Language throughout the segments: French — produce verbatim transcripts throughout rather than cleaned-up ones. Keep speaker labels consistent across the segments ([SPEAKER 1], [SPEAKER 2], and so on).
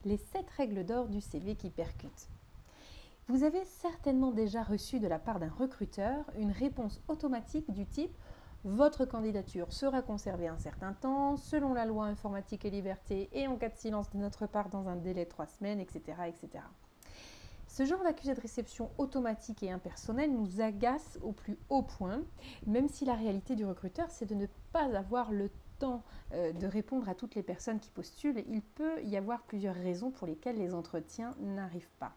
[SPEAKER 1] les sept règles d'or du C V qui percutent. Vous avez certainement déjà reçu de la part d'un recruteur une réponse automatique du type « Votre candidature sera conservée un certain temps, selon la loi informatique et liberté, et en cas de silence de notre part dans un délai de trois semaines, et cetera et cetera » Ce genre d'accusé de réception automatique et impersonnel nous agace au plus haut point, même si la réalité du recruteur, c'est de ne pas avoir le temps euh, de répondre à toutes les personnes qui postulent. Il peut y avoir plusieurs raisons pour lesquelles les entretiens n'arrivent pas.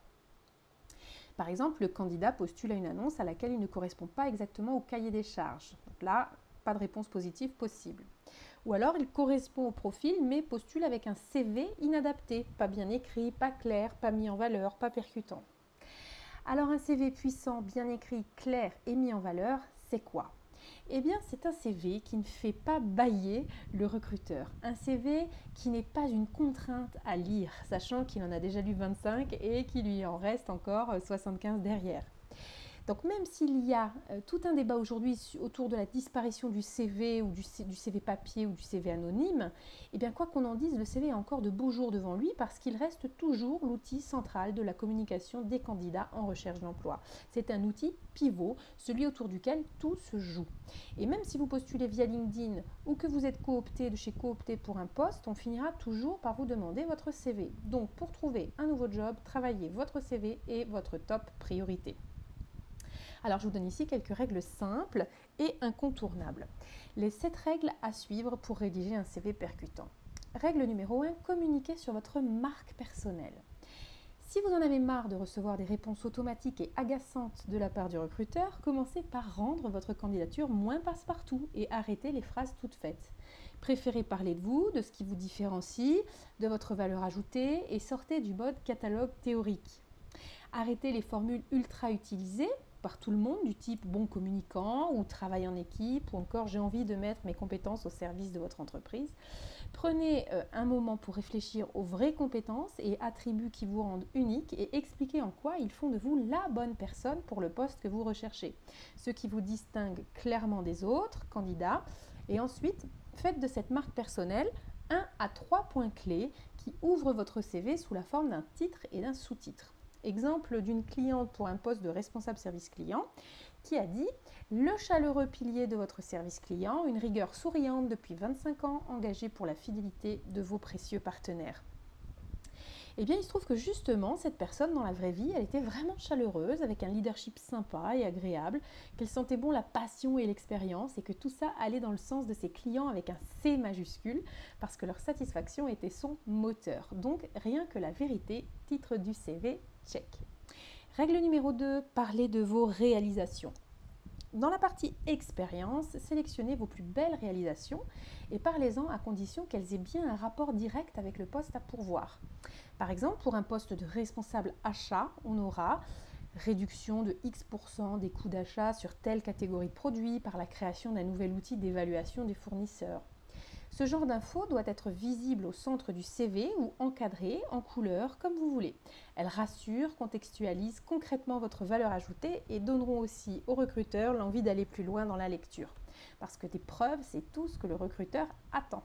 [SPEAKER 1] Par exemple, le candidat postule à une annonce à laquelle il ne correspond pas exactement au cahier des charges. Donc là, pas de réponse positive possible. Ou alors, il correspond au profil, mais postule avec un C V inadapté, pas bien écrit, pas clair, pas mis en valeur, pas percutant. Alors, un C V puissant, bien écrit, clair et mis en valeur, c'est quoi ? Eh bien, c'est un C V qui ne fait pas bâiller le recruteur. Un C V qui n'est pas une contrainte à lire, sachant qu'il en a déjà lu vingt-cinq et qu'il lui en reste encore soixante-quinze derrière. Donc même s'il y a euh, tout un débat aujourd'hui autour de la disparition du C V ou du, C- du C V papier ou du C V anonyme, eh bien quoi qu'on en dise, le C V a encore de beaux jours devant lui parce qu'il reste toujours l'outil central de la communication des candidats en recherche d'emploi. C'est un outil pivot, celui autour duquel tout se joue. Et même si vous postulez via LinkedIn ou que vous êtes coopté de chez Coopté pour un poste, on finira toujours par vous demander votre C V. Donc pour trouver un nouveau job, travaillez votre C V et votre top priorité. Alors je vous donne ici quelques règles simples et incontournables. Les sept règles à suivre pour rédiger un C V percutant. Règle numéro un, communiquez sur votre marque personnelle. Si vous en avez marre de recevoir des réponses automatiques et agaçantes de la part du recruteur, commencez par rendre votre candidature moins passe-partout et arrêtez les phrases toutes faites. Préférez parler de vous, de ce qui vous différencie, de votre valeur ajoutée et sortez du mode catalogue théorique. Arrêtez les formules ultra utilisées par tout le monde du type bon communicant ou travail en équipe ou encore j'ai envie de mettre mes compétences au service de votre entreprise. Prenez euh, un moment pour réfléchir aux vraies compétences et attributs qui vous rendent unique et expliquez en quoi ils font de vous la bonne personne pour le poste que vous recherchez, ce qui vous distingue clairement des autres candidats. Et ensuite, faites de cette marque personnelle un à trois points clés qui ouvrent votre C V sous la forme d'un titre et d'un sous-titre. Exemple d'une cliente pour un poste de responsable service client qui a dit « Le chaleureux pilier de votre service client, une rigueur souriante depuis vingt-cinq ans, engagée pour la fidélité de vos précieux partenaires. » Eh bien, il se trouve que justement, cette personne, dans la vraie vie, elle était vraiment chaleureuse, avec un leadership sympa et agréable, qu'elle sentait bon la passion et l'expérience, et que tout ça allait dans le sens de ses clients avec un C majuscule, parce que leur satisfaction était son moteur. Donc, rien que la vérité, titre du C V, check. Règle numéro deux, parlez de vos réalisations. Dans la partie expérience, sélectionnez vos plus belles réalisations et parlez-en à condition qu'elles aient bien un rapport direct avec le poste à pourvoir. Par exemple, pour un poste de responsable achat, on aura réduction de X pour cent des coûts d'achat sur telle catégorie de produits par la création d'un nouvel outil d'évaluation des fournisseurs. Ce genre d'info doit être visible au centre du C V ou encadré en couleur comme vous voulez. Elles rassurent, contextualisent concrètement votre valeur ajoutée et donneront aussi au recruteur l'envie d'aller plus loin dans la lecture. Parce que des preuves, c'est tout ce que le recruteur attend.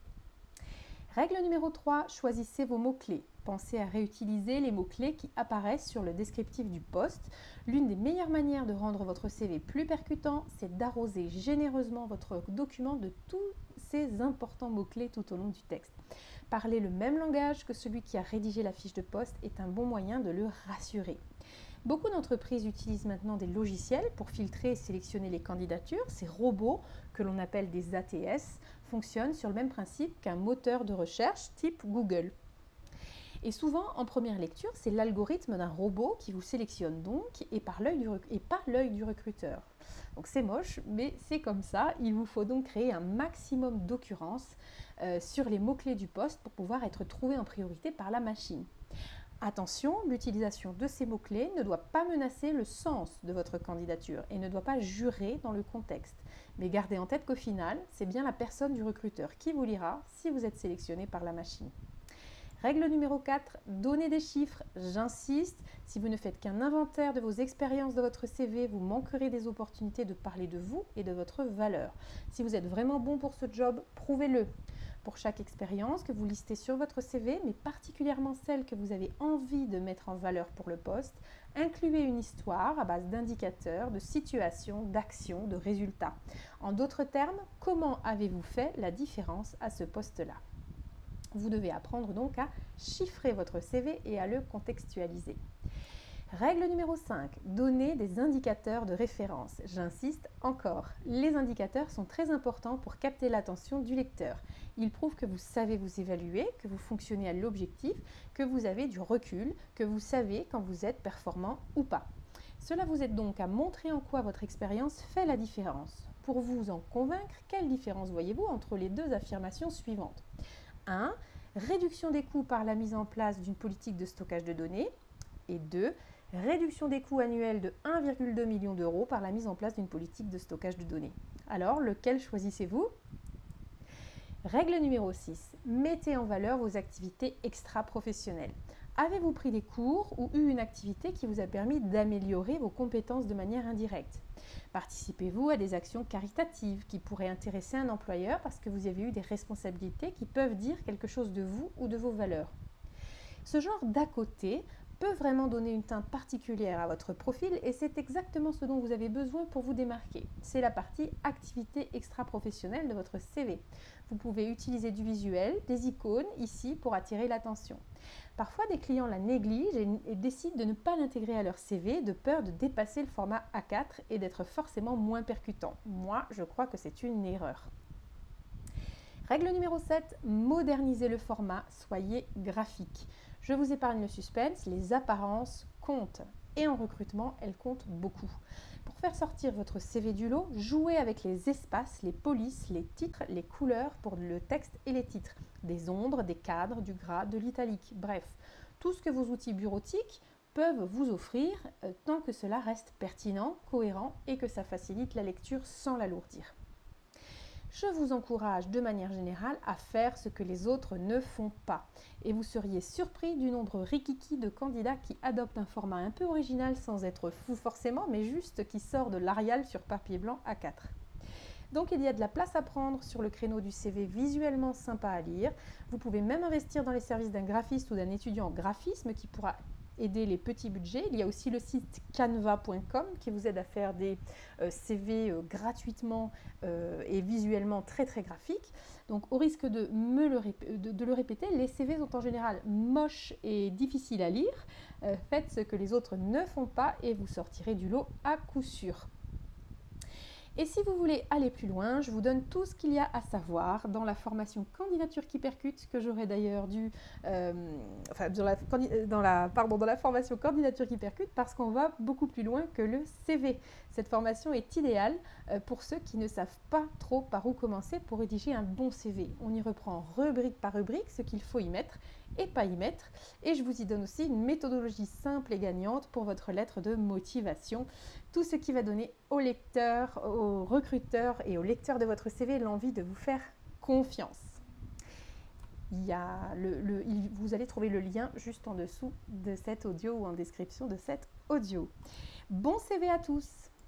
[SPEAKER 1] Règle numéro trois, choisissez vos mots-clés. Pensez à réutiliser les mots-clés qui apparaissent sur le descriptif du poste. L'une des meilleures manières de rendre votre C V plus percutant, c'est d'arroser généreusement votre document de tous ces importants mots-clés tout au long du texte. Parler le même langage que celui qui a rédigé la fiche de poste est un bon moyen de le rassurer. Beaucoup d'entreprises utilisent maintenant des logiciels pour filtrer et sélectionner les candidatures. Ces robots, que l'on appelle des A T S, fonctionnent sur le même principe qu'un moteur de recherche type Google. Et souvent, en première lecture, c'est l'algorithme d'un robot qui vous sélectionne donc et par l'œil du, rec- et pas l'œil du recruteur. Donc c'est moche, mais c'est comme ça. Il vous faut donc créer un maximum d'occurrences euh, sur les mots-clés du poste pour pouvoir être trouvé en priorité par la machine. Attention, l'utilisation de ces mots-clés ne doit pas menacer le sens de votre candidature et ne doit pas jurer dans le contexte. Mais gardez en tête qu'au final, c'est bien la personne du recruteur qui vous lira si vous êtes sélectionné par la machine. Règle numéro quatre, donnez des chiffres. J'insiste, si vous ne faites qu'un inventaire de vos expériences de votre C V, vous manquerez des opportunités de parler de vous et de votre valeur. Si vous êtes vraiment bon pour ce job, prouvez-le. Pour chaque expérience que vous listez sur votre C V, mais particulièrement celle que vous avez envie de mettre en valeur pour le poste, incluez une histoire à base d'indicateurs, de situations, d'actions, de résultats. En d'autres termes, comment avez-vous fait la différence à ce poste-là ? Vous devez apprendre donc à chiffrer votre C V et à le contextualiser. Règle numéro cinq, donner des indicateurs de référence. J'insiste encore, les indicateurs sont très importants pour capter l'attention du lecteur. Ils prouvent que vous savez vous évaluer, que vous fonctionnez à l'objectif, que vous avez du recul, que vous savez quand vous êtes performant ou pas. Cela vous aide donc à montrer en quoi votre expérience fait la différence. Pour vous en convaincre, quelle différence voyez-vous entre les deux affirmations suivantes ? un. Réduction des coûts par la mise en place d'une politique de stockage de données. Et deux. Réduction des coûts annuels de un virgule deux million d'euros par la mise en place d'une politique de stockage de données. Alors, lequel choisissez-vous ? Règle numéro six. Mettez en valeur vos activités extra-professionnelles. Avez-vous pris des cours ou eu une activité qui vous a permis d'améliorer vos compétences de manière indirecte ? Participez-vous à des actions caritatives qui pourraient intéresser un employeur parce que vous avez eu des responsabilités qui peuvent dire quelque chose de vous ou de vos valeurs ? Ce genre d'à côté peut vraiment donner une teinte particulière à votre profil et c'est exactement ce dont vous avez besoin pour vous démarquer. C'est la partie activité extra-professionnelle de votre C V. Vous pouvez utiliser du visuel, des icônes ici pour attirer l'attention. Parfois, des clients la négligent et, et décident de ne pas l'intégrer à leur C V de peur de dépasser le format A quatre et d'être forcément moins percutant. Moi, je crois que c'est une erreur. Règle numéro sept, modernisez le format, soyez graphique. Je vous épargne le suspense, les apparences comptent. Et en recrutement, elles comptent beaucoup. Pour faire sortir votre C V du lot, jouez avec les espaces, les polices, les titres, les couleurs pour le texte et les titres. Des ombres, des cadres, du gras, de l'italique. Bref, tout ce que vos outils bureautiques peuvent vous offrir euh, tant que cela reste pertinent, cohérent et que ça facilite la lecture sans l'alourdir. Je vous encourage de manière générale à faire ce que les autres ne font pas. Et vous seriez surpris du nombre rikiki de candidats qui adoptent un format un peu original sans être fou forcément, mais juste qui sort de l'Arial sur papier blanc A quatre. Donc il y a de la place à prendre sur le créneau du C V visuellement sympa à lire. Vous pouvez même investir dans les services d'un graphiste ou d'un étudiant en graphisme qui pourra aider les petits budgets. Il y a aussi le site canva point com qui vous aide à faire des euh, C V euh, gratuitement euh, et visuellement très très graphiques. Donc au risque de, me le, rép- de, de le répéter, les C V sont en général moches et difficiles à lire. Euh, faites ce que les autres ne font pas et vous sortirez du lot à coup sûr. Et si vous voulez aller plus loin, je vous donne tout ce qu'il y a à savoir dans la formation Candidature qui percute, que j'aurais d'ailleurs dû, euh, enfin dans la, dans, la, pardon, dans la formation Candidature qui percute, parce qu'on va beaucoup plus loin que le C V. Cette formation est idéale euh, pour ceux qui ne savent pas trop par où commencer pour rédiger un bon C V. On y reprend rubrique par rubrique ce qu'il faut y mettre et pas y mettre. Et je vous y donne aussi une méthodologie simple et gagnante pour votre lettre de motivation. Tout ce qui va donner aux lecteurs, aux recruteurs et aux lecteurs de votre C V l'envie de vous faire confiance. Il y a le, le, il, vous allez trouver le lien juste en dessous de cet audio ou en description de cet audio. Bon C V à tous!